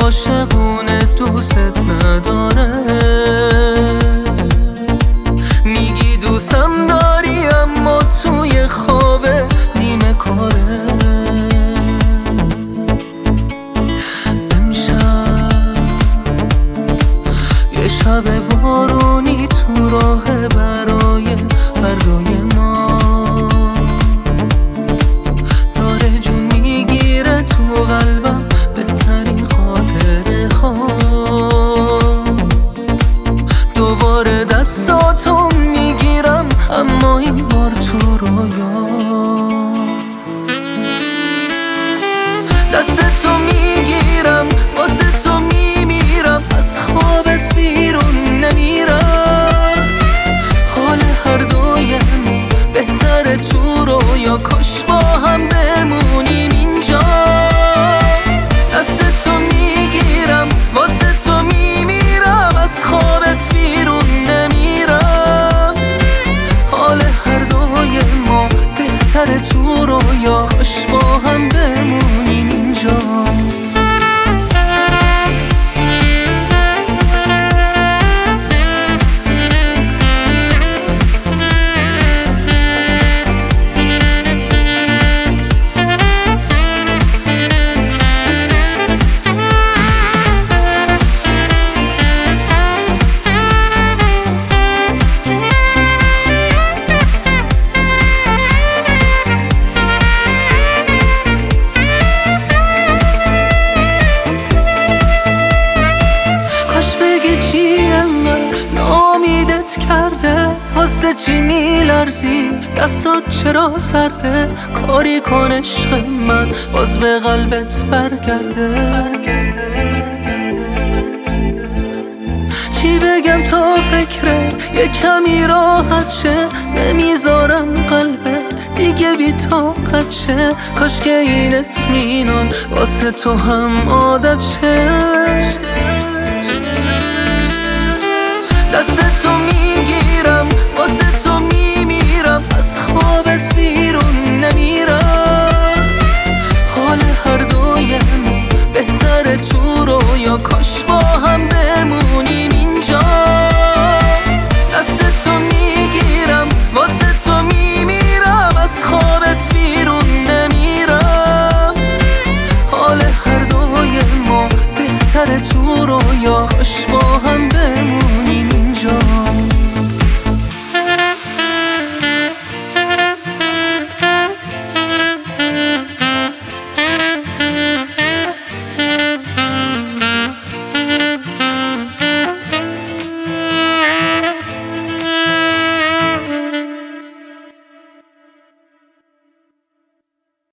عاشقونه دوست نداره. میگی دوستم داری اما توی خوابه نیمه کاره. امشب یه شب بارونی تو راه برای فردای ما داره جون میگیره تو قلبم بهترین خاطره ها. دوباره دستاتو میگیرم اما این بار تو رویا. دستتو میگیرم واسه تو میمیرم، از خوابت بیرون نمیرم. حال هر دویمون بهتره تو رویا، کاش با هم بمونیم اینجا. دستتو میگیرم واسه تو میمیرم، از خوابت بیرون نمیرم. حال هر دوی ما بهتره تو رویا، کاش با هم بمونیم اینجا. کرده واسه چی میلرزی؟ دستات چرا سرده؟ کاری کن عشق من باز به قلبت برگرده. چی بگم تا فکره یه کمی راحت شه؟ نمیذارم قلبت دیگه بی طاقت شه. کاش که این اطمینان واسه تو هم عادت شه. دستتو میگیرم واسه تو میمیرم، از خواب